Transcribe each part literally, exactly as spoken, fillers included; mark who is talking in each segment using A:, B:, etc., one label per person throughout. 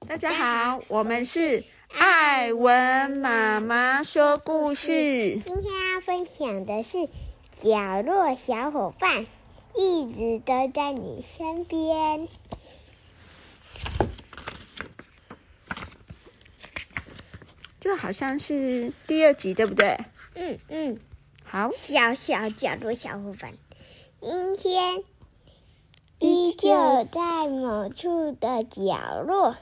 A: 大家好，我们是艾文妈妈说故事。
B: 今天要分享的是角落小伙伴，一直都在你身边。
A: 这好像是第二集，对不对？
B: 嗯嗯。
A: 好。
B: 小小角落小伙伴，今天依旧在某处的角落，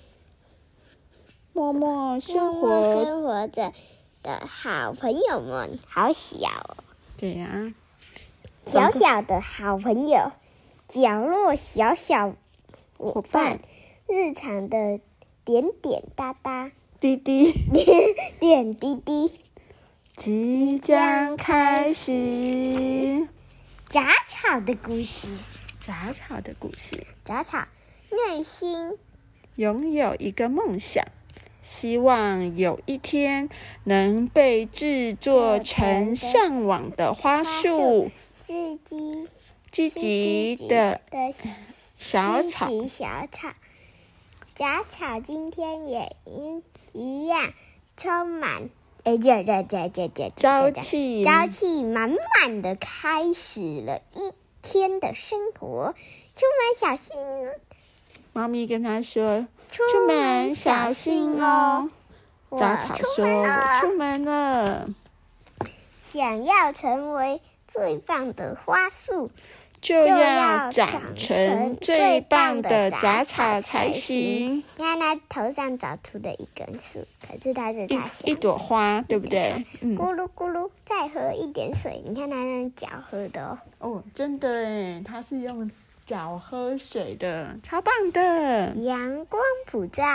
A: 默默生活，
B: 默默生活着的好朋友们，好小哦。
A: 对呀、啊，
B: 小小的好朋友，角落小小伙伴，日常的点点哒哒，
A: 滴滴
B: 点点滴滴，
A: 即将开始。
B: 杂草的故事，
A: 杂草的故事。
B: 杂草内心
A: 拥有一个梦想，希望有一天能被制作成上网的花束。
B: 是积
A: 积极的小草，
B: 积极小草，杂草今天也一一样充满，哎，这这这这这
A: 朝气，
B: 朝气满满的开始了一天的生活。出门小心，
A: 猫咪跟他说：“
B: 出
A: 出门小心哦。”杂草说：“我出门了。”
B: 想要成为最棒的花束，
A: 就要长成最棒的杂草才行。
B: 你看他头上长出了一根树，可是它是他
A: 一一朵花，对不对？
B: 嗯。咕噜咕噜，再喝一点水。你看他用脚喝的哦。
A: 哦，真的耶，他是用脚喝水的，超棒的。
B: 阳光普照，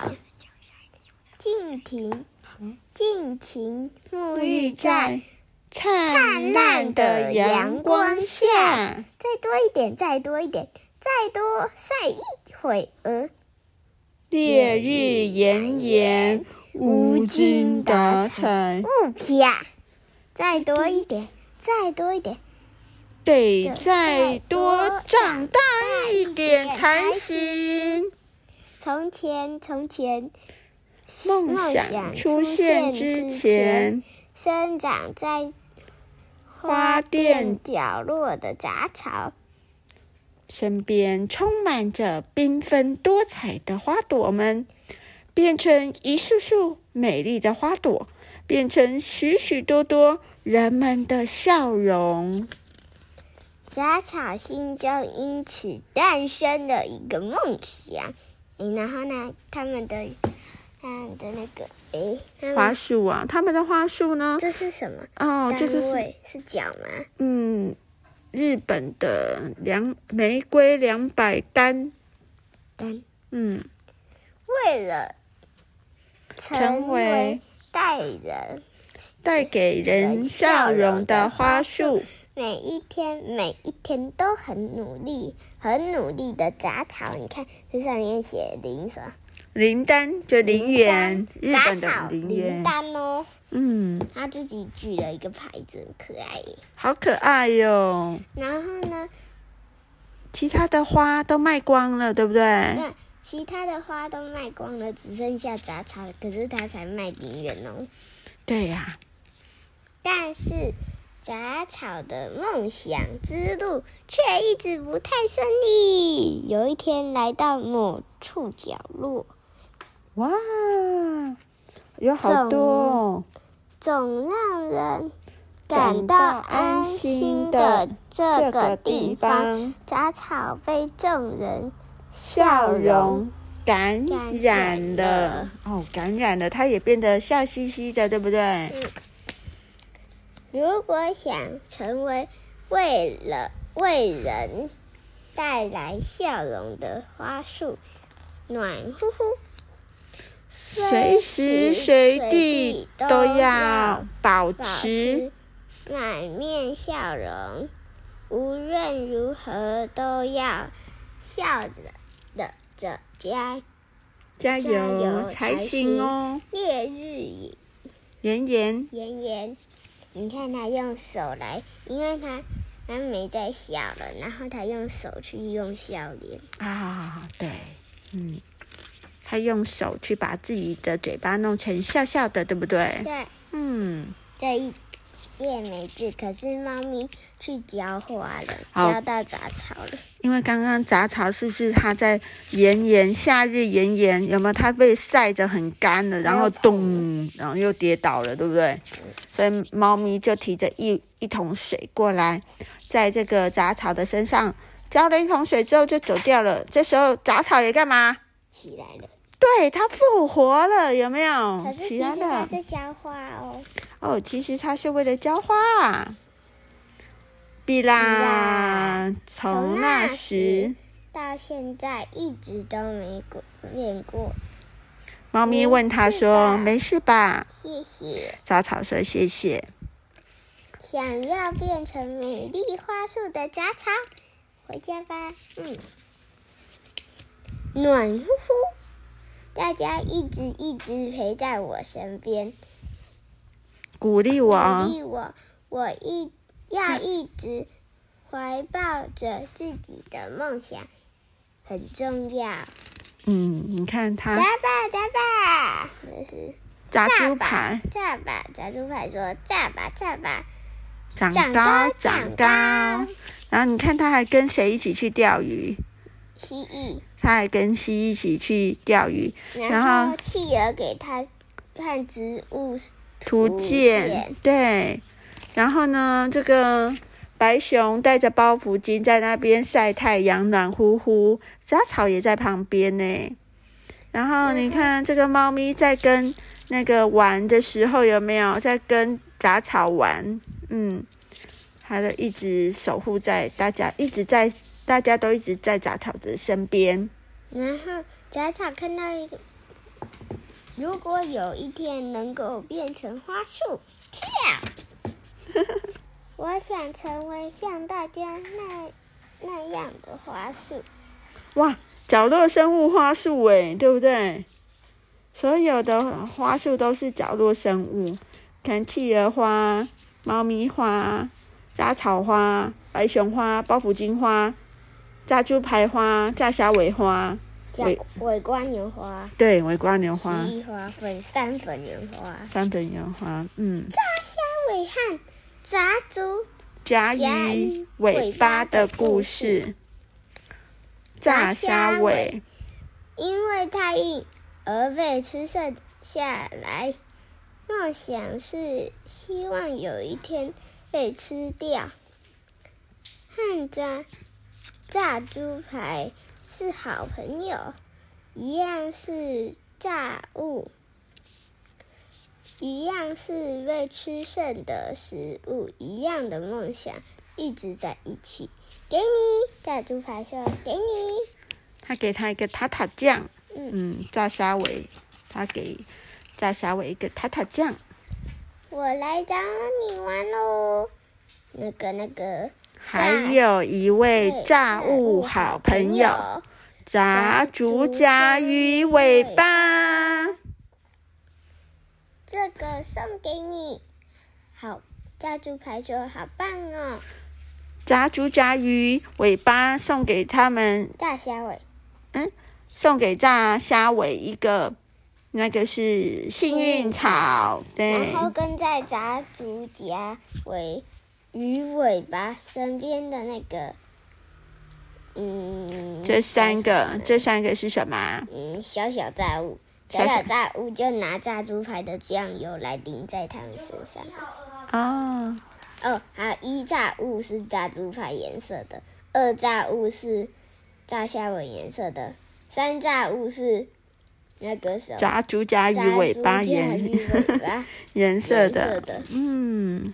B: 尽情尽情沐浴在
A: 灿烂的阳光下。
B: 再多一点，再多一点，再多晒一会儿。
A: 烈日炎炎，无精打采。
B: 不啪！再多一点，再多一点，
A: 得再多长大一点才行。
B: 从前，从前，
A: 梦想出现之前，
B: 生长在
A: 花店
B: 角落的杂草，
A: 身边充满着缤纷多彩的花朵们，变成一束束美丽的花朵，变成许许多多人们的笑容。
B: 杂草心中因此诞生了一个梦想。然后呢，他们的他们的那个诶，
A: 花束啊，他们的花束呢？
B: 这是什么？
A: 哦，这个
B: 是是角吗？
A: 嗯，日本的两玫瑰两百单。
B: 单。
A: 嗯，
B: 为了成为带人
A: 带给人笑容的花束，
B: 每一天每一天都很努力，很努力的杂草。你看，这上面写林什么？
A: 林丹，就林园，日本的
B: 林
A: 园。
B: 林丹哦。
A: 嗯，
B: 他自己举了一个牌子，很可爱耶。
A: 好可爱哟。
B: 然后呢，
A: 其他的花都卖光了，对不对？
B: 那其他的花都卖光了，只剩下杂草，可是他才卖林园哦。
A: 对呀、啊。
B: 但是杂草的梦想之路却一直不太顺利。有一天来到某处角落，
A: 哇，有好多哦，
B: 总让人感到安心的这个地方，杂草被众人
A: 笑容感染了。哦，感染了，它也变得笑嘻嘻的，对不对？
B: 嗯。如果想成为为了为人带来笑容的花束，暖乎乎，
A: 随时随地都要保持
B: 满面笑容，无论如何都要笑着的着加
A: 加油才行哦。
B: 烈日
A: 炎炎
B: 炎炎。你看他用手来，因为他他没在笑了，然后他用手去用笑脸
A: 啊，对，嗯， 他用手去把自己的嘴巴弄成笑笑的，对不对？
B: 对。
A: 嗯。
B: 这一页没字，可是猫咪去浇花了，浇到杂草了。因
A: 为刚刚杂草是不是它在炎炎夏日炎炎，有没有？它被晒着很干了，然后咚，然后又跌倒了，对不对？所以猫咪就提着一一桶水过来，在这个杂草的身上浇了一桶水之后就走掉了。这时候杂草也干嘛？
B: 起来了。
A: 对，它复活了，有没有？
B: 可是其实它是浇花哦。
A: 哦，其实它是为了浇花。比啦，从那时
B: 到现在一直都没练过。
A: 猫咪问他说：“没事吧？”
B: 谢谢。
A: 杂草说：“谢谢。”
B: 想要变成美丽花束的杂草，回家吧。嗯，暖乎乎。大家一直一直陪在我身边，
A: 鼓励我，
B: 鼓励我，我一要一直怀抱着自己的梦想，很重要。
A: 嗯，你看他，
B: 炸吧炸吧，这是
A: 炸猪排，
B: 炸吧炸猪排说炸吧炸吧，
A: 长高长高。然后你看他还跟谁一起去钓鱼？
B: 蜥蜴。
A: 他还跟蜥蜴一起去钓鱼，然
B: 后企鹅给他看植物
A: 图鉴，对。然后呢，这个白熊带着包袱巾在那边晒太阳，暖乎乎。杂草也在旁边呢。然后你看这个猫咪在跟那个玩的时候，有没有在跟杂草玩？嗯，它就一直守护在大家，一直在。大家都一直在杂草的身边。
B: 然后杂草看到一个，如果有一天能够变成花束，跳！我想成为像大家那那样的花束。
A: 哇，角落生物花束诶，对不对？所有的花束都是角落生物，看企鹅花、猫咪花、杂草花、白熊花、包袱巾花。炸猪排花、炸虾尾花、
B: 尾尾瓜牛花，
A: 对，尾瓜牛花、
B: 蜥蜴花粉、山粉圆花、
A: 山粉圆花，嗯。
B: 炸虾尾和炸猪
A: 甲鱼尾巴的故事。炸虾尾，
B: 因为太硬而被吃剩下来，梦想是希望有一天被吃掉。和炸。炸猪排是好朋友，一样是炸物，一样是被吃剩的食物，一样的梦想，一直在一起。给你，炸猪排说：“给你。”
A: 他给他一个塔塔酱，嗯, 嗯，炸虾尾，他给炸虾尾一个塔塔酱。
B: 我来找你玩喽，那个那个。
A: 还有一位炸物好朋友，炸竹夹鱼尾巴。
B: 这个送给你。好，炸猪排说好棒哦。
A: 炸竹夹鱼尾巴送给他们。
B: 炸虾尾。
A: 嗯，送给炸虾尾一个，那个是幸运草，对。
B: 然后跟在炸竹夹尾。鱼尾巴身边的那个，嗯，
A: 这三个，这三个是什么？
B: 嗯，小小炸物，小小炸物就拿炸猪排的酱油来淋在他们身上。
A: 哦，
B: 哦，还有一炸物是炸猪排颜色的，二炸物是炸虾尾颜色的，三炸物是那个什么？
A: 炸猪夹鱼尾巴颜颜色的，嗯。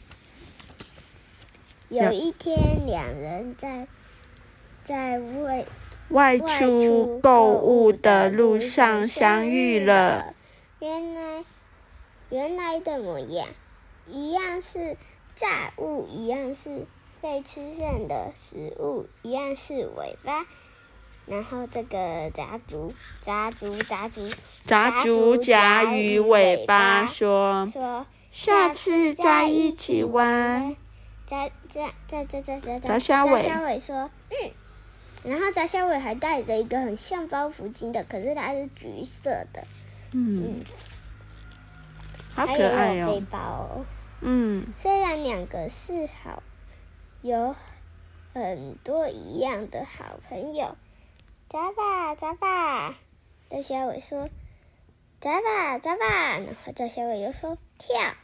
B: 有一天，两人在在外
A: 外出购物的路上相遇了。
B: 原来原来的模样，一样是炸物，一样是被吃剩的食物，一样是尾巴。然后这个炸猪炸猪炸猪
A: 炸猪夹鱼尾巴说
B: 说
A: 下次再一起玩。
B: 炸炸炸炸炸炸
A: 炸虾尾
B: 炸虾尾说：“嗯， 然后炸虾尾还带着一个很像包袱巾的，可是它是橘色的。
A: 嗯，
B: 嗯
A: 好可爱
B: 还有背
A: 哦。
B: 包哦。
A: 嗯，
B: 虽然两个是好，有很多一样的好朋友。炸吧，炸吧！炸虾尾说：“炸吧，炸吧！”然后炸虾尾又说：“跳。”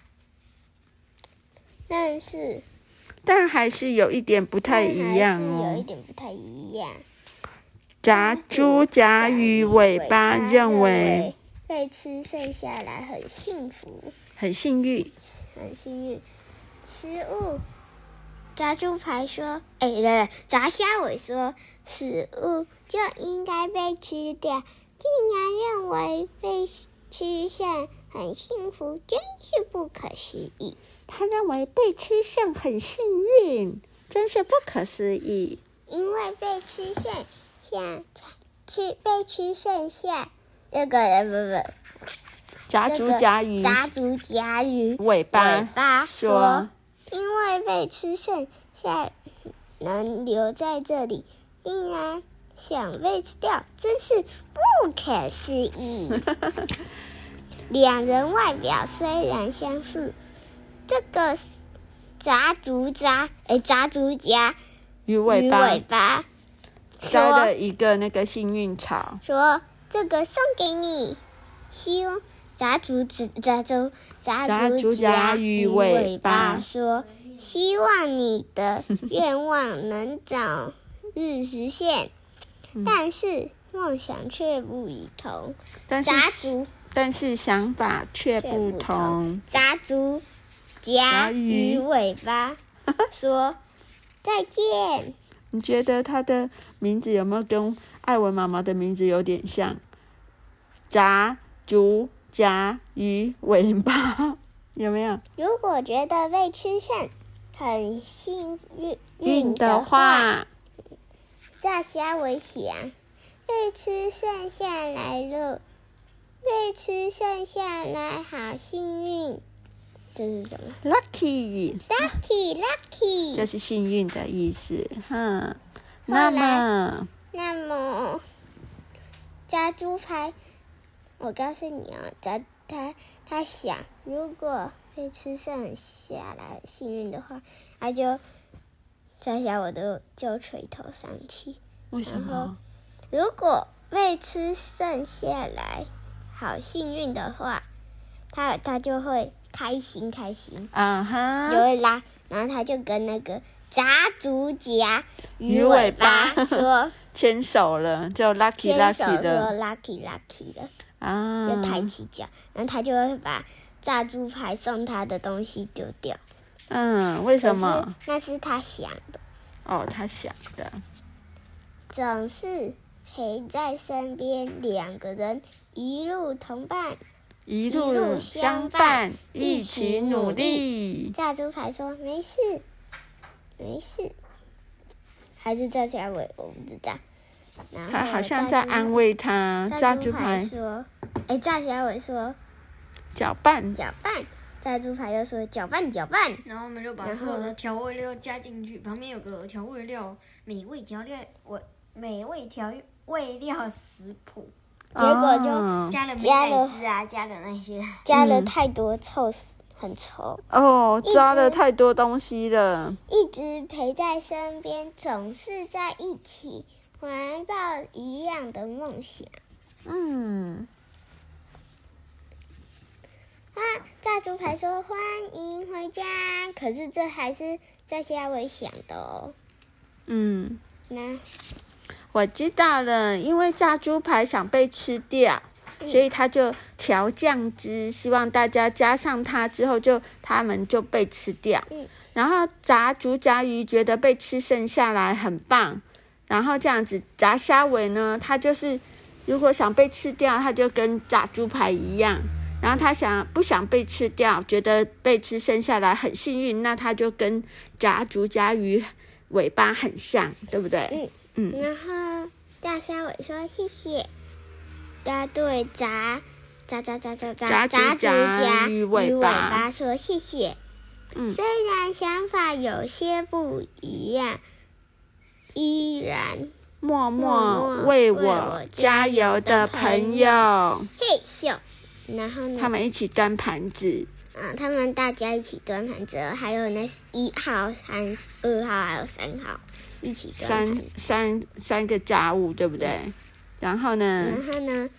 B: 但是，
A: 但还是有一点不太一样
B: 但还是有一
A: 哦。
B: 点不太一样。
A: 炸猪夹鱼尾巴认为
B: 被吃剩下来很幸福，
A: 很幸运。
B: 很幸运。食物，炸猪排说：“哎，对对，炸虾尾说，食物就应该被吃掉，竟然认为被吃剩很幸福，真是不可思议。”
A: 他认为被吃剩很幸运，真是不可思议。
B: 因为被吃剩下，吃被吃剩下，这个不不。
A: 炸猪夹鱼
B: 炸猪夹鱼
A: 尾巴
B: 尾巴
A: 说
B: 说：“因为被吃剩下，能留在这里，竟然想被吃掉，真是不可思议。”两人外表虽然相似，这个炸猪夹哎炸猪夹
A: 鱼尾巴
B: 尾巴
A: 摘了一个那个幸运草，
B: 说：“这个送给你，希望。”炸猪炸猪炸猪夹鱼尾巴说：“希望你的愿望能早日实现，但是梦想却不一同。”
A: 但是
B: 炸猪
A: 但是想法却不同。
B: 炸猪夹鱼尾巴说：“再见。”
A: 你觉得它的名字有没有跟艾文妈妈的名字有点像？炸猪夹鱼尾巴有没有？
B: 如果觉得被吃剩很幸运
A: 运的话，
B: 炸虾尾想被吃剩下来了，被吃剩下来好幸运。这是什么
A: ？Lucky，
B: Lucky Lucky，
A: 这是幸运的意思。哼，那么
B: 那么炸猪排。我告诉你哦，他他他想，如果被吃剩下来幸运的话，他就炸虾我都就垂头丧气。
A: 为什么？
B: 如果被吃剩下来好幸运的话，他他就会开心开心，
A: 啊哈，
B: 就会拉，然后他就跟那个炸猪夹鱼尾巴说
A: 牵手了，就 lucky
B: 牵手
A: lucky 的
B: 说 lucky lucky 了。
A: 啊，
B: 就抬起脚，然后他就会把炸猪排送他的东西丢掉。
A: 嗯，为什么？
B: 那是他想的。
A: 哦，他想的。
B: 总是陪在身边，两个人一路同伴，
A: 一路相伴，一起努力。
B: 炸猪排说：“没事，没事。”还是炸虾尾，我不知道。
A: 他好像在安慰他。炸猪排
B: 说：“哎，炸虾尾说，
A: 搅拌，
B: 搅拌。”炸猪排又说：“搅拌，搅拌。”
C: 然后我们就把所有的调味料加进去，旁边有个调味料美味调料，我美味调味料食谱。
B: 结果就
C: 加了美乃滋啊，加了那些，
B: 加了太多，臭死，很臭。
A: 哦，抓了太多东西了。
B: 一直陪在身边，总是在一起。怀抱一样的梦想。
A: 嗯。
B: 啊！炸猪排说：“欢迎回家。”可是这还是在虾尾想的哦。
A: 嗯。
B: 那
A: 我知道了，因为炸猪排想被吃掉，嗯、所以他就调酱汁，希望大家加上它之后就，就他们就被吃掉。
B: 嗯。
A: 然后炸猪夹鱼觉得被吃剩下来很棒。然后这样子炸虾尾呢，它就是如果想被吃掉，它就跟炸猪排一样。然后他想不想被吃掉，觉得被吃剩下来很幸运，那他就跟炸猪夹鱼尾巴很像，对不对？
B: 嗯嗯。然后炸虾尾说谢谢，他对炸炸炸炸炸炸炸猪夹鱼尾巴说谢谢。嗯。虽然想法有些不一样。依然
A: 默
B: 默
A: 默为我加油的朋友。
B: 嘿咻，然后呢？
A: 他们一起端盘子。
B: 嗯，他们大家一起端盘子，还有那一号、三、二号还有三号一起端盘子。
A: 三三三个家务，对不对？嗯、然后呢？
B: 然后呢？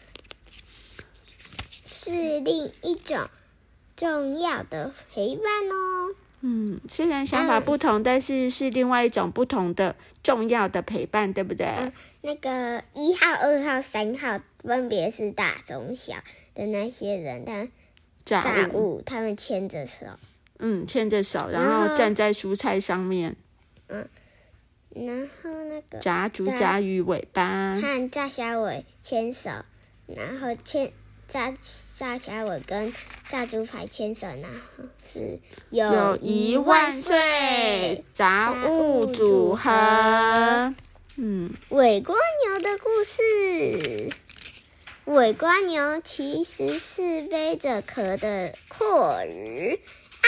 B: 是另一种重要的陪伴哦。
A: 嗯，虽然想法不同，嗯、但是是另外一种不同的重要的陪伴，对不对？
B: 嗯，那个一号、二号、三号分别是大中小的那些人，但杂物他们牵着手，
A: 嗯，牵着手，然后站在蔬菜上面，
B: 嗯，然后那个
A: 炸猪炸鱼尾巴
B: 和炸虾尾牵手，然后牵。炸炸虾尾跟炸猪排牵手，然后是
A: 友谊万岁，杂物组合。嗯，
B: 尾瓜牛的故事。尾瓜牛其实是背着壳的阔鱼啊。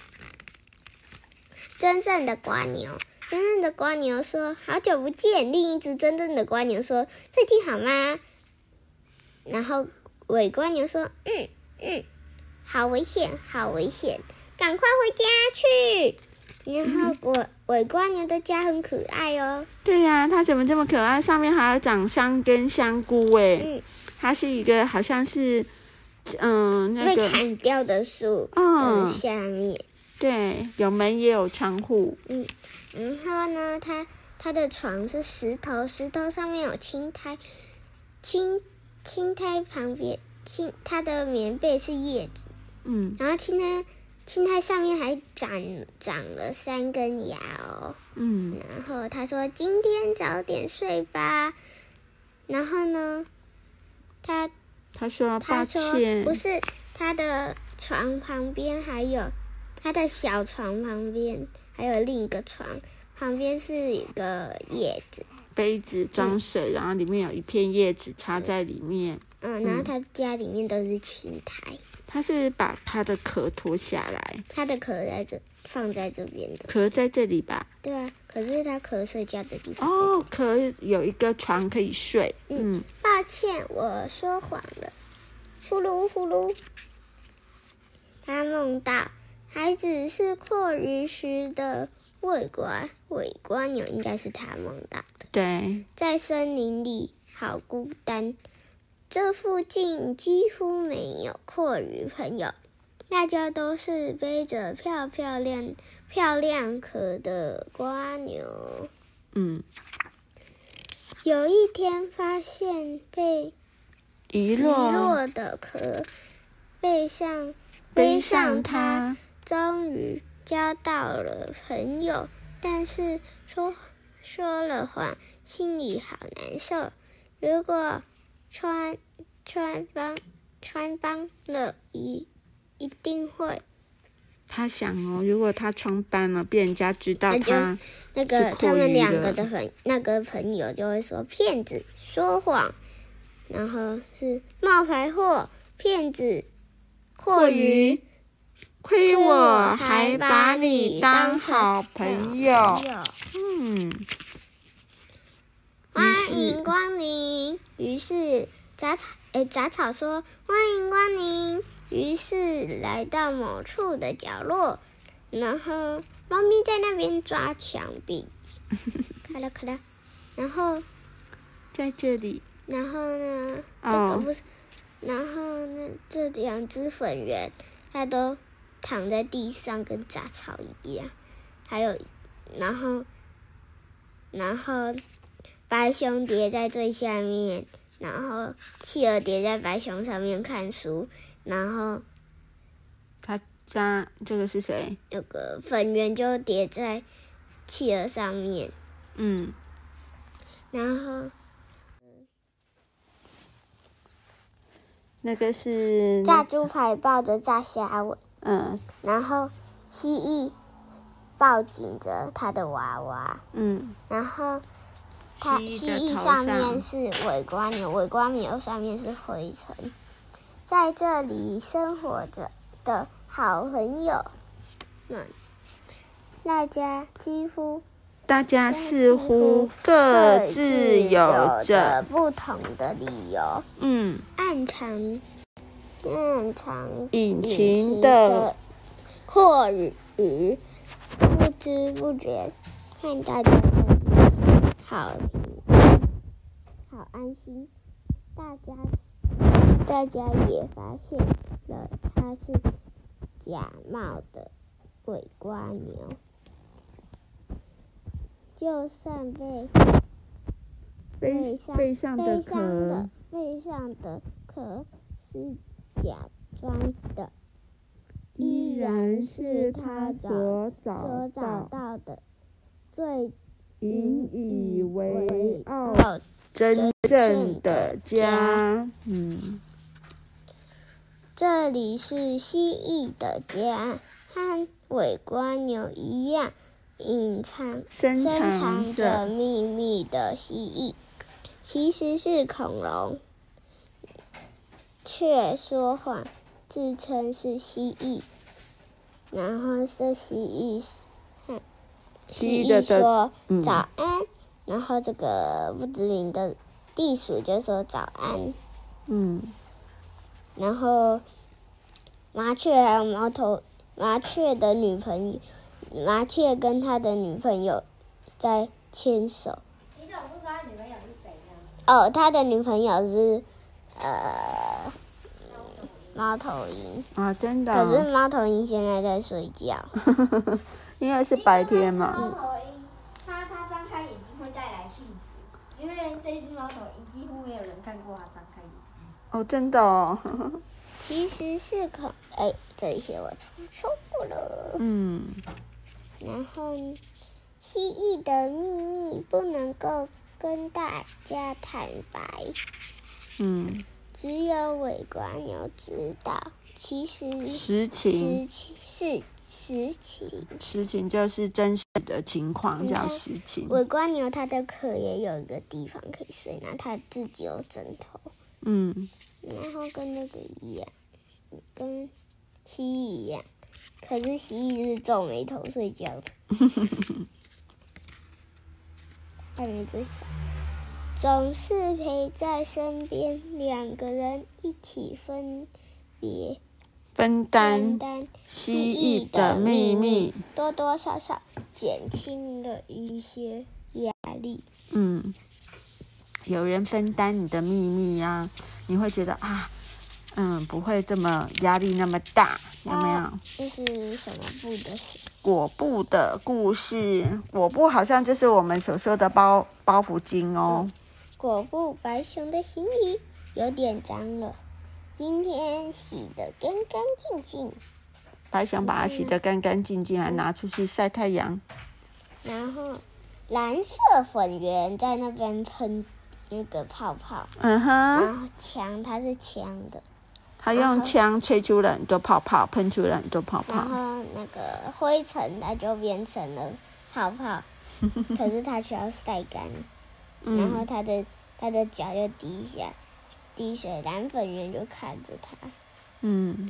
B: 真正的瓜牛，真正的瓜牛说：“好久不见。”另一只真正的瓜牛说：“最近好吗？”然后。尾瓜牛说：“嗯嗯，好危险，好危险，赶快回家去。”然后尾尾瓜牛的家很可爱哦。
A: 对呀、啊，它怎么这么可爱？上面还有长香根香菇诶。
B: 嗯，
A: 它是一个好像是，嗯，那个
B: 被砍掉的树的下面、嗯。
A: 对，有门也有窗户。
B: 嗯，然后呢，它它的床是石头，石头上面有青苔，青。青苔旁边，青它的棉被是叶子，
A: 嗯，
B: 然后青苔青苔上面还长长了三根芽哦，
A: 嗯，
B: 然后他说今天早点睡吧，然后呢，他
A: 他说抱
B: 歉，不是他的床旁边还有他的小床旁边还有另一个床，旁边是一个叶子。
A: 杯子装水、嗯，然后里面有一片叶子插在里面。
B: 嗯，然后他家里面都是青苔。
A: 他是把他的壳脱下来。
B: 他的壳在这，放在这边的。
A: 壳在这里吧？
B: 对啊，可是他壳睡觉的地方。
A: 哦，壳有一个床可以睡。嗯，嗯
B: 抱歉，我说谎了。呼噜呼噜，他梦到还只是阔鱼时的尾瓜，尾瓜牛应该是他梦到的。
A: 对，
B: 在森林里好孤单，这附近几乎没有阔鱼朋友，大家都是背着漂漂亮漂亮壳的瓜牛。
A: 嗯，
B: 有一天发现被
A: 遗落
B: 遗落的壳，背上
A: 背上它，
B: 终于交到了朋友，但是说。说了谎，心里好难受。如果穿穿帮穿帮了，一一定会。
A: 他想哦，如果他穿帮了，被人家知道他
B: 那个他们两个的朋那个朋友就会说骗子说谎，然后是冒牌货骗子阔鱼，
A: 亏我还把你当好朋友。嗯，
B: 欢迎光临。于是杂草诶，杂草说欢迎光临。于是来到某处的角落，然后猫咪在那边抓墙壁，咔啦咔啦。然后
A: 在这里，
B: 然后呢，这个不是，然后呢，这两只粉圆它都躺在地上，跟杂草一样。还有，然后。然后白熊叠在最下面，然后企鹅叠在白熊上面看书，然后
A: 他家这个是谁？
B: 那个粉圆就叠在企鹅上面，
A: 嗯，
B: 然后
A: 那个是
B: 炸猪排抱着炸虾尾，
A: 嗯，
B: 然后蜥蜴抱紧着他的娃娃，
A: 嗯，
B: 然后它蜥蜴上面是尾瓜牛，尾瓜牛上面是灰尘。在这里生活着的好朋友们，大家几乎
A: 大家似乎各自有着
B: 不同的理由。
A: 嗯，
B: 暗藏暗藏
A: 隐情的
B: 阔语，不知不觉看大家的好好安心。大家大家也发现了，他是假冒的鬼瓜牛。就算被
A: 背背上的壳，
B: 背上的壳是假装的，依然是他所找到的最
A: 引以为傲真正的家。嗯，
B: 这里是蜥蜴的家，和尾瓜牛一样。隐藏
A: 深藏
B: 着秘密的蜥蜴，其实是恐龙，却说谎，自称是蜥蜴。然后是蜥蜴，蜥蜴说早安，嗯、然后这个不知名的地鼠就说早安。
A: 嗯，
B: 然后麻雀还有猫头麻雀的女朋友。麻雀跟他的女朋友在牵手。
C: 你怎么不说他女朋友是谁呢？
B: 哦，他的女朋友是呃猫头鹰
A: 啊，真的、哦。
B: 可是猫头鹰现在在睡觉。
A: 因为是白天嘛。
C: 猫头鹰，它它张开眼睛会带来幸福，因为这只猫头鹰几乎没有人看过它张开眼睛。
A: 哦，真的哦。
B: 其实是恐哎，这些我说过了。
A: 嗯。
B: 然后，蜥蜴的秘密不能够跟大家坦白，
A: 嗯，
B: 只有尾瓜牛知道。其实
A: 实情
B: 是实情，
A: 实情就是真实的情况，叫实情。
B: 尾瓜牛它的壳也有一个地方可以睡，然后它自己有枕头。
A: 嗯，
B: 然后跟那个一样，跟蜥蜴一样。可是蜥蜴是皱眉头睡觉的，还没最少，总是陪在身边，两个人一起分别
A: 分担
B: 分担
A: 蜥蜴的秘密，
B: 多多少少减轻了一些压力。
A: 嗯，有人分担你的秘密啊，你会觉得啊。嗯，不会这么压力那么大，有没有？
B: 这是什么部的事？
A: 果布的故事，果布好像就是我们所说的包包袱巾哦。
B: 嗯、果布白熊的行李有点脏了，今天洗得干干净净。
A: 白熊把它洗得干干净净，还拿出去晒太阳。
B: 然后蓝色粉圆在那边喷那个泡泡。
A: 嗯哼。
B: 然后枪它是枪的。
A: 他用枪吹出了很多泡泡，喷出了很多泡泡。
B: 然后那个灰尘它就变成了泡泡，可是它需要晒干。嗯、然后它的它的脚就滴下滴水，蓝粉圆就看着它。
A: 嗯。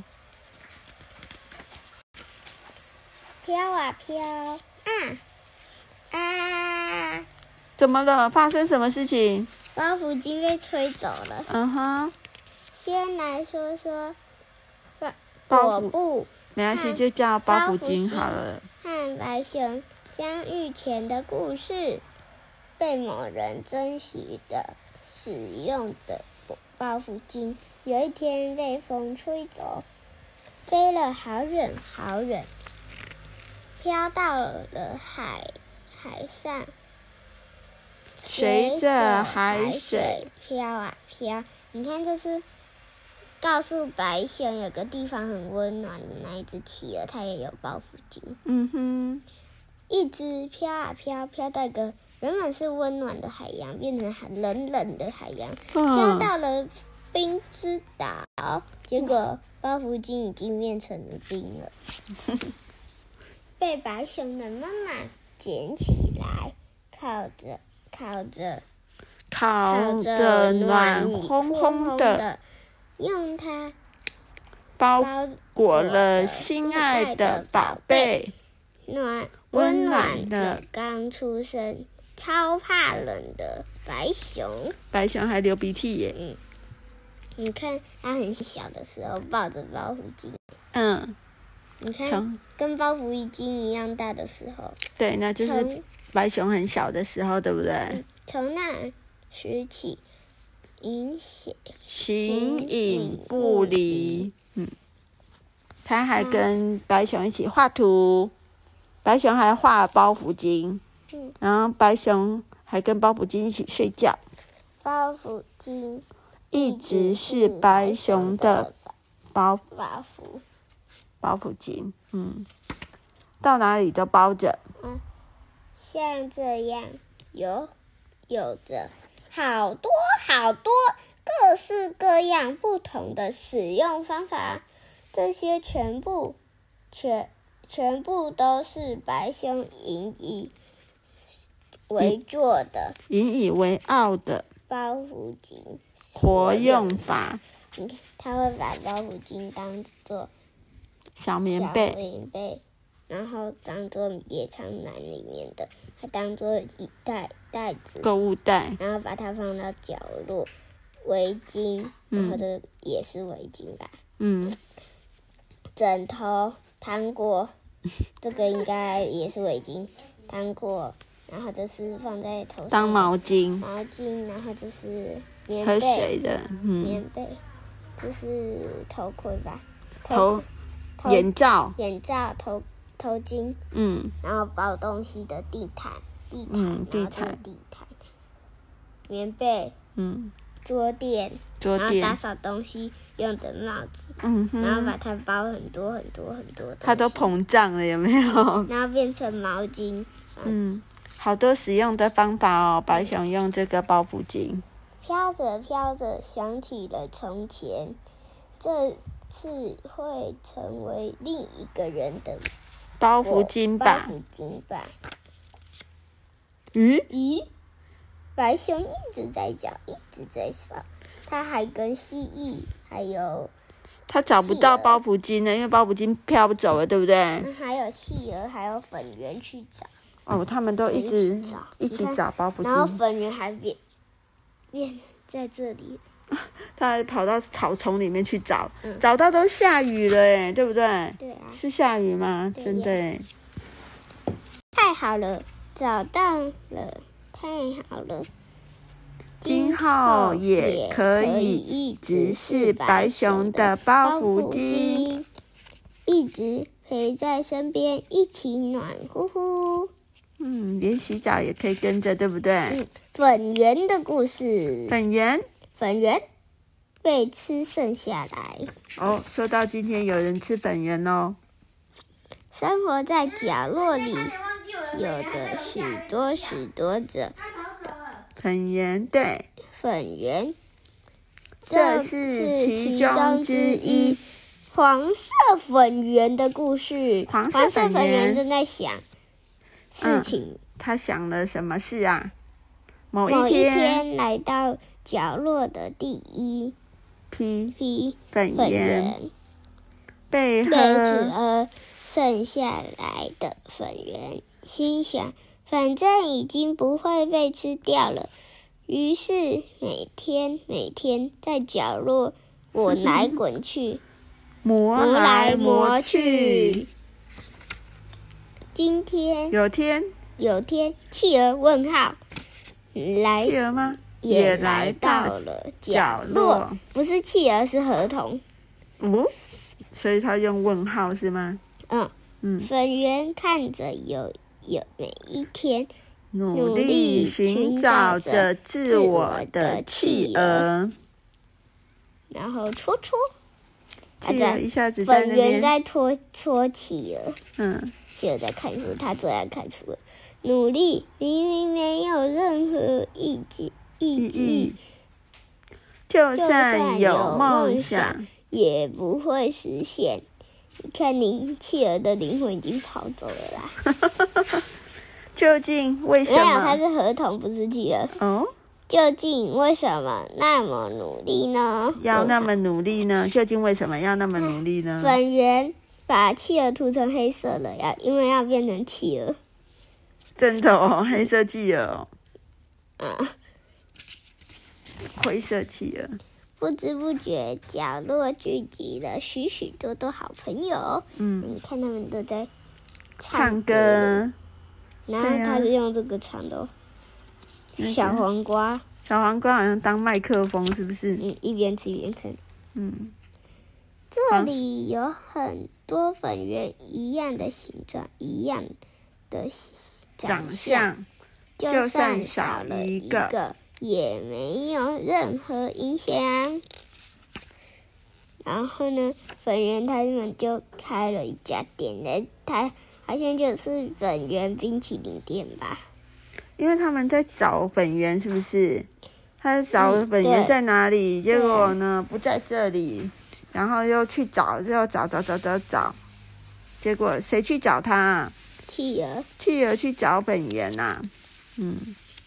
B: 飘啊飘啊啊！
A: 怎么了？发生什么事情？
B: 包袱巾被吹走了。
A: 嗯哼。
B: 先来说说果布，
A: 没关系，就叫包袱巾好了。
B: 和白熊相遇前的故事，被某人珍惜的使用的包袱巾，有一天被风吹走，飞了好远好远，飘到了海海上，
A: 随着海水
B: 飘啊飘。你看，这是告诉白熊有个地方很温暖的那一只企鹅，它也有包袱巾。
A: 嗯哼，
B: 一直飘啊飘，飘到一个原本是温暖的海洋，变成很冷冷的海洋，飘到了冰之岛。结果包袱巾已经变成了冰了，被白熊的妈妈捡起来，靠着靠着
A: 靠着暖烘烘的。
B: 用它
A: 包裹了心爱的宝贝，
B: 暖温暖的刚出生、超怕冷的白熊。
A: 白熊还流鼻涕耶。
B: 嗯，你看它很小的时候抱着包袱巾。
A: 嗯，
B: 你看跟包袱巾一样大的时候。
A: 对，那就是白熊很小的时候，对不对？
B: 从那时起，影
A: 形影不离。嗯，他还跟白熊一起画图，白熊还画包袱巾。
B: 嗯，
A: 然后白熊还跟包袱巾一起睡觉。
B: 包袱巾
A: 一直是白熊的包
B: 包袱
A: 包袱巾。嗯，到哪里都包着。
B: 嗯，像这样有有着好多好多各式各样不同的使用方法，这些全部全全部都是白熊引以为做的、
A: 引以为傲的
B: 包袱巾
A: 活用法。
B: 你看，他会把包袱巾当做
A: 小棉被，
B: 小棉被，然后当做野餐篮里面的，还当做一袋袋子、
A: 购物袋，
B: 然后把它放到角落。围巾，然后这也是围巾吧？
A: 嗯。
B: 枕头、糖果，这个应该也是围巾。糖果，然后这是放在头上
A: 当毛巾。
B: 毛巾，然后这是棉
A: 喝
B: 被。
A: 水的，嗯。
B: 棉被，这是头盔吧？
A: 头。
B: 头
A: 眼罩。
B: 眼罩，头头巾。
A: 嗯。
B: 然后包东西的地毯，地毯，
A: 嗯，地毯，
B: 地毯。棉被。
A: 嗯。
B: 桌垫，
A: 桌垫，
B: 然后打扫东西用的帽子，
A: 嗯哼，
B: 然后把它包很多很多很多的，
A: 它都膨胀了，有没有？
B: 然后变成毛巾。
A: 嗯，好多使用的方法哦。白熊用这个包袱巾。
B: 飘着飘着，想起了从前，这次会成为另一个人的
A: 包袱巾吧？
B: 包袱巾吧？
A: 咦
B: 咦？白熊一直在叫，一直在扫。它还跟蜥蜴还有，
A: 它找不到包袱巾呢，因为包袱巾飘走了，对不对？
B: 还有企鹅，还有粉圆去找。
A: 哦，他们都一直一起找包袱巾。
B: 然后粉圆还变变在这里。
A: 它还跑到草丛里面去找，
B: 嗯、
A: 找到都下雨了哎，对不对？
B: 对啊。
A: 是下雨吗？真的哎。
B: 太好了，找到了。太好了，
A: 今后也可以一直是白熊的包袱巾，
B: 一直陪在身边，一起暖乎乎。
A: 嗯，连洗澡也可以跟着，对不对？
B: 嗯，粉圆的故事。
A: 粉圆，
B: 粉圆被吃剩下来。
A: 哦，说到今天有人吃粉圆哦。
B: 生活在角落里。有着许多许多的
A: 粉圆，对，
B: 粉圆，
A: 这是其中之一。
B: 黄色粉圆的故事。
A: 黄
B: 色粉圆正在想事情、
A: 嗯，他想了什么事啊？某
B: 一
A: 天，
B: 某一天来到角落的第一
A: 批
B: 批
A: 粉圆，被
B: 被吃了剩下来的粉圆。心想，反正已经不会被吃掉了，于是每天每天在角落滚来滚去，
A: 磨来磨去。
B: 今天
A: 有天
B: 有天，企鹅问号来，
A: 企鹅吗？
B: 也来到了角落，不是企鹅，是河童。
A: 哦，所以他用问号是吗？
B: 嗯
A: 嗯。
B: 粉圆看着有。有每一天
A: 努力寻找着自我的企鹅，
B: 然后戳戳，
A: 企鹅一下子在那边，
B: 粉圆在戳戳企鹅。
A: 嗯，
B: 企鹅在看书，他最爱看书了。努力明明没有任何意义，意义，
A: 就算有梦想，
B: 也不会实现。你看，灵企鹅的灵魂已经跑走了啦。
A: 究竟为什么？
B: 没有，它是河童，不是企鹅。
A: 哦。
B: 究竟为什么那么努力呢？
A: 要那么努力呢？究竟为什么要那么努力呢？
B: 粉圆把企鹅涂成黑色了，要因为要变成企鹅。
A: 真的哦，黑色企鹅哦，
B: 嗯，
A: 灰色企鹅。
B: 不知不觉，角落聚集了许许多多好朋友。
A: 嗯，
B: 你看他们都在
A: 唱
B: 歌，
A: 歌。
B: 然后他是用这个唱的、哦
A: 那个
B: 小黄瓜，
A: 小黄瓜好像当麦克风，是不是？
B: 嗯，一边吃一边看。
A: 嗯，
B: 这里有很多粉圆一样的形状，一样的
A: 长
B: 相，
A: 相
B: 就
A: 就算
B: 算少
A: 少
B: 了一
A: 一个
B: 个，也没有任何影响。然后呢，粉圆他们就开了一家店，来，他好像就是粉圆冰淇淋店吧。
A: 因为他们在找本源，是不是？他在找
B: 嗯
A: 本源
B: 对
A: 在哪里？结果呢，不在这里，然后又去找，又找找找找找，结果谁去找他啊？
B: 企鹅，
A: 企鹅去找本源呐、嗯，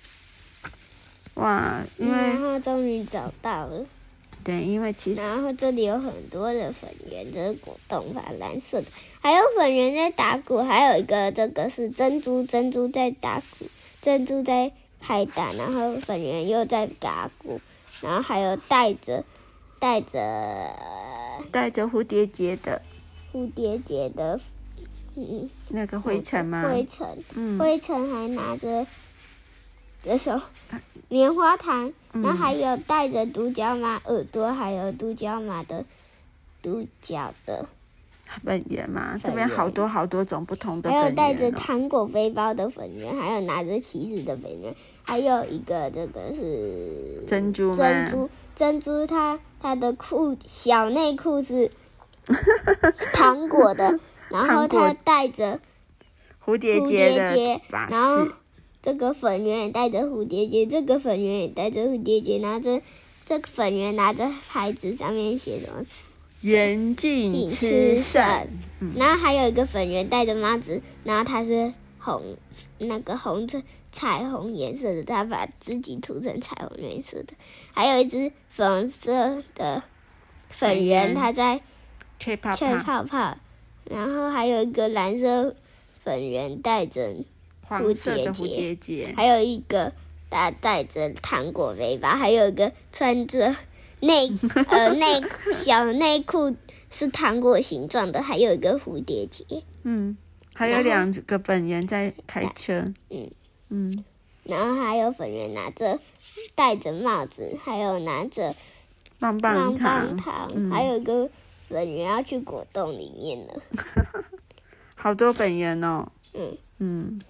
A: 哇，因为、
B: 然后终于找到了。
A: 对，因为其
B: 然后这里有很多的粉圆，这是果冻法蓝色的，还有粉圆在打鼓，还有一个这个是珍珠，珍珠在打鼓，珍珠在拍打，然后粉圆又在打鼓，然后还有带着带着
A: 带着蝴蝶结的
B: 蝴蝶结的，嗯，
A: 那个灰尘吗？
B: 灰尘，
A: 嗯，
B: 灰尘还拿着这首棉花糖，
A: 嗯
B: 然后还有带着独角马耳朵，还有独角马的独角的，
A: 本源嘛，
B: 粉
A: 这边
B: 圆
A: 好多好多种不同的本源、哦、
B: 还有带着糖果背包的粉圆，还有拿着旗子的粉圆，还有一个这个是
A: 珍珠吗
B: 珍珠珍珠它它的裤小内裤是糖果的，然后
A: 糖果
B: 它带着
A: 蝴蝶
B: 蝴
A: 结
B: 蝶结
A: 的巴
B: 然后
A: 士，
B: 这个粉圆也带着蝴蝶结，这个粉圆也带着蝴蝶结，然后这这个粉圆拿着牌子，上面写什么词？
A: 严禁
B: 禁
A: 吃
B: 吃
A: 剩
B: 剩。
A: 嗯
B: 然后还有一个粉圆戴着帽子，然后它是红那个红色彩虹颜色的，它把自己涂成彩虹颜色的。还有一只粉红色的粉圆，
A: 粉圆
B: 它在
A: 吹泡
B: 吹
A: 泡，
B: 泡泡。然后还有一个蓝色粉圆戴着，
A: 黄色的蝴蝶结，
B: 还有一个他带着糖果背包，还有一个穿着内呃内小内裤是糖果形状的，还有一个蝴蝶结。
A: 嗯，还有
B: 然后
A: 两个本源在开车，
B: 嗯
A: 嗯，
B: 然后还有粉圆拿着戴着帽子，还有拿着
A: 棒
B: 棒
A: 棒糖，
B: 棒糖，
A: 嗯
B: 还有一个粉圆要去果冻里面了。
A: 好多本源哦，
B: 嗯，
A: 嗯，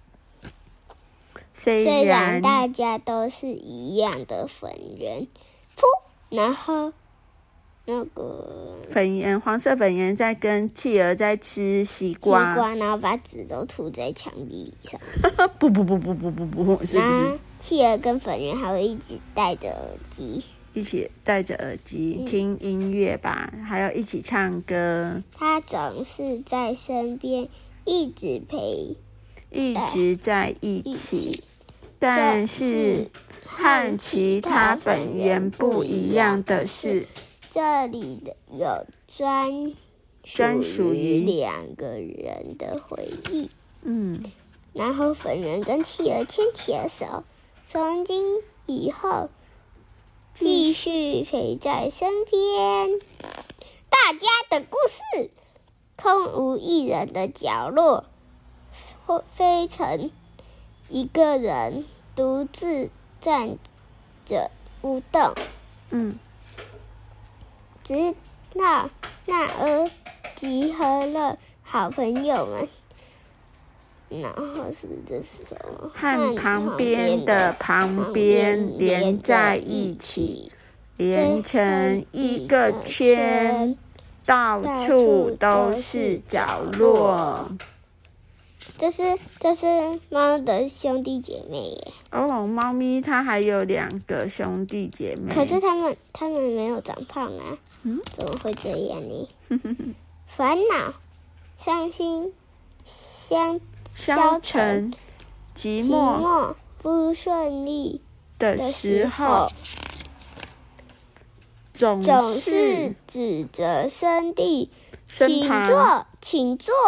A: 虽
B: 虽然
A: 然
B: 大家都是一样的粉圆，噗，然后那个
A: 本源黄色本源在跟企鹅在吃西
B: 西
A: 瓜，
B: 瓜，然后把纸都涂在墙壁上。
A: 不不不不不不不，是不
B: 然
A: 是
B: 后？企鹅跟粉圆还会一直戴着耳机，
A: 一起戴着耳机
B: 嗯
A: 听音乐吧，还有一起唱歌，
B: 它总是在身边，一直陪
A: 一直在一
B: 一
A: 起。
B: 起。
A: 但是和其他本源不一样的是，
B: 这里的有专
A: 专属于
B: 两个人的回忆。
A: 嗯，
B: 然后粉圆跟企鹅牵起了手，从今以后继续陪在身边。大家的故事，空无一人的角落，会飞成一个人独自站着不动，
A: 嗯，
B: 直到那儿集合了好朋友们。然后是这是什么？
A: 和旁边的旁边连在一起，连成一个圈，到处都是角落。
B: 这是这是猫的兄弟姐妹耶，
A: 哦，猫咪它还有两个兄弟姐妹，
B: 可是他们他们没有长胖啊，
A: 嗯，
B: 怎么会这样呢？烦恼、伤心、相
A: 消沉、寂
B: 寂
A: 寞
B: 寞、不顺利
A: 的
B: 的
A: 时
B: 时
A: 候
B: 候，，
A: 总
B: 总
A: 是
B: 是指着身地，请
A: 身旁
B: 坐，请坐。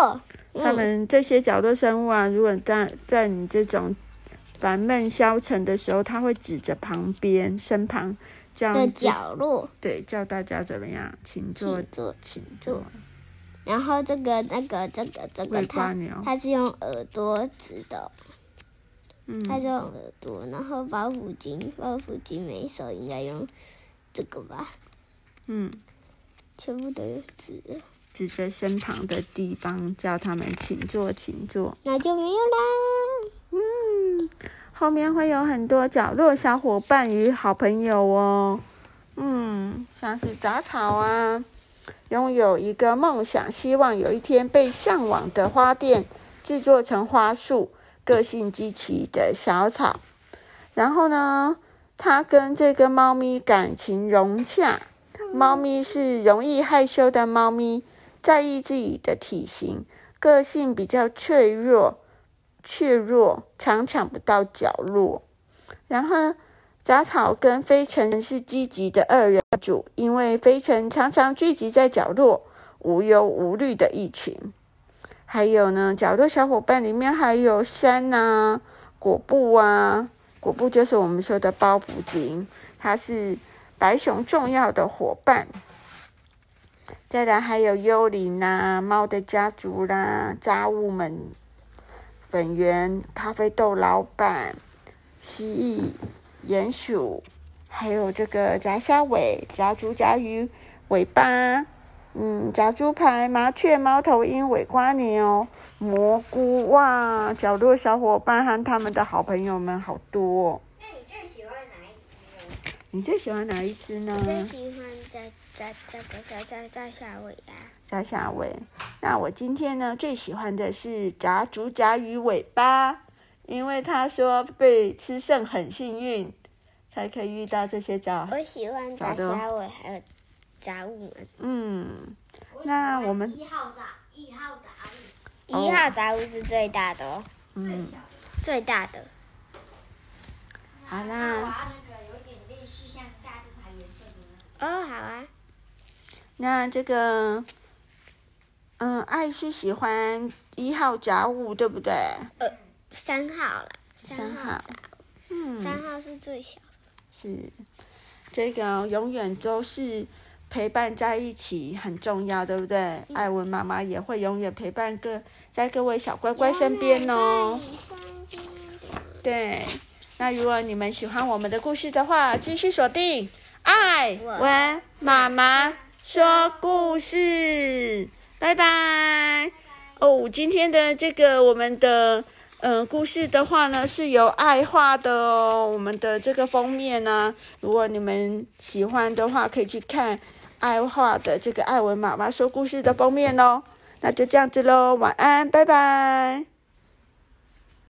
A: 他们这些角落生物啊，如果在在你这种烦闷消沉的时候，他会指着旁边身旁这样
B: 的角落，
A: 对，叫大家怎么样，请坐，
B: 请坐，
A: 请
B: 坐。然后这个、那个、这个、这个，它它是用耳朵指的，嗯，它是用耳朵。然后包袱巾，包袱巾没手应该用这个吧，
A: 嗯，
B: 全部都有指，
A: 指着身旁的地方，叫他们请坐，请坐。
B: 那就没有啦。
A: 嗯，后面会有很多角落小伙伴与好朋友哦。嗯，像是杂草啊。拥有一个梦想，希望有一天被向往的花店制作成花束，个性积极的小草。然后呢，它跟这个猫咪感情融洽。猫咪是容易害羞的猫咪，在意自己的体型，个性比较脆弱，怯弱，常抢不到角落。然后杂草跟飞尘是积极的二人组，因为飞尘常常聚集在角落，无忧无虑的一群。还有呢，角落小伙伴里面还有山啊、果布啊，果布就是我们说的包袱巾，它是白熊重要的伙伴。再来还有幽灵啊、猫的家族啦、杂物们、本源、咖啡豆老板、蜥蜴。鼹鼠，还有这个杂虾尾、杂竹、杂鱼、尾巴，嗯，杂猪排、麻雀、猫头鹰、尾瓜牛、蘑菇，哇！角落小伙伴和他们的好朋友们好多哦。
C: 那你最喜欢哪一只呢？
A: 你最喜欢哪一只呢？
B: 我最喜欢杂杂杂杂杂杂虾尾啊。
A: 杂虾尾。那我今天呢，最喜欢的是杂竹、杂鱼、尾巴。因为他说被吃剩很幸运，才可以遇到这些杂。
B: 我喜欢杂虾尾还有杂物们。
A: 嗯，那我们
C: 一号杂一号杂物，
B: 一号杂物是最大的哦，
A: 嗯，
B: 最大的。
A: 好啦。
C: 那个有点类似像炸猪排颜色的。
B: 哦，好啊。
A: 那这个，嗯，爱是喜欢一号杂物，对不对？
B: 呃。三号了，
A: 三号，
B: 嗯，三号是最小的。
A: 是，这个永远都是陪伴在一起很重要，对不对？嗯、艾文妈妈也会永远陪伴各在各位小乖乖身边哦。对，那如果你们喜欢我们的故事的话，继续锁定艾文妈妈说故事，拜拜。哦，今天的这个我们的。嗯，故事的话呢是由爱画的哦。我们的这个封面呢，如果你们喜欢的话，可以去看爱画的这个艾文妈妈说故事的封面哦。那就这样子咯，晚安，拜拜。